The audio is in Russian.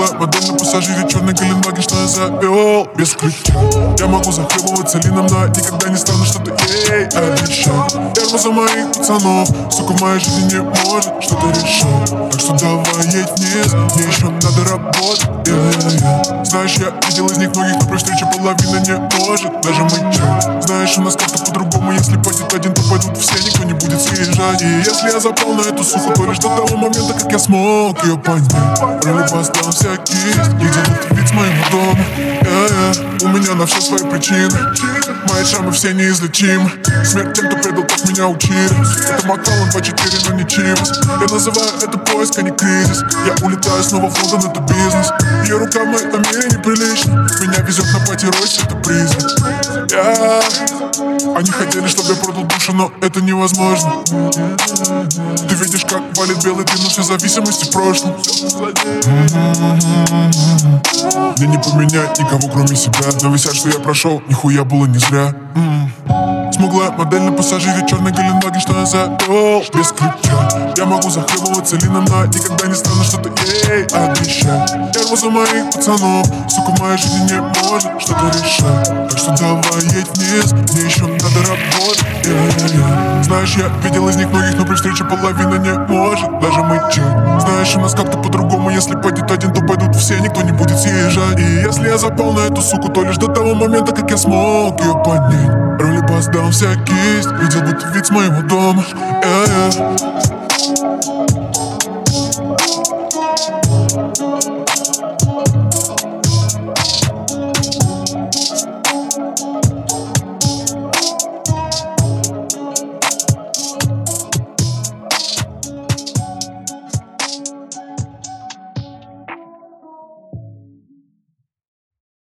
Смуглая модель на пассажире, черный Геленваген, что я завел без ключа. Я могу захлебываться лином, но никогда не стану что-то ей обещать. Эрма за моих пацанов, сука, в моей жизни не может что-то решать. Так что давай едь вниз, мне еще надо работать. Знаешь, я видел из них многих, но при встрече половина не может даже мычать. Знаешь, у нас как-то по-другому, если пойдет один, то пойдут все, никто не будет съезжать. И если я запал на эту суку, то лишь до того момента, как я смог ее понять. Роли поставил вся кисть, и делают вид с моего дома. У меня на все свои причины, мои шрамы все неизлечимы. Смерть тем, кто предал, как меня учили. Это Макфарлан 2-4, но не Чивас. Я называю это поиск, а не кризис. Я улетаю снова в Лондон, это бизнес. Ее рука в моей Америке неприлично. Меня везет на пати Ройс, это признак. Они хотели, чтобы я продал душу, но это невозможно. Ты видишь, как валит белый дым, но все зависимости в прошлом. Мне не поменять никого, кроме себя. Но висят, что я прошел, нихуя было не зря. Смуглая модель на пассажире, черный Геленваген, что я завел без ключа. Я могу захлебываться лином, но никогда не стану что-то ей обещать. Эрма за моих пацанов, сука, в моей жизни не может что-то решать. Так что давай едь вниз, мне еще надо работать. Знаешь, я видел из них многих, но при встрече половина не может даже мычать. Знаешь, у нас как-то по-другому, если пойдет один, то пойдут все, никто не будет съезжать. И если я запал на эту суку, то лишь до того момента, как я смог ее поднять. Роли поставил вся кисть, видел будто вид с моего дома.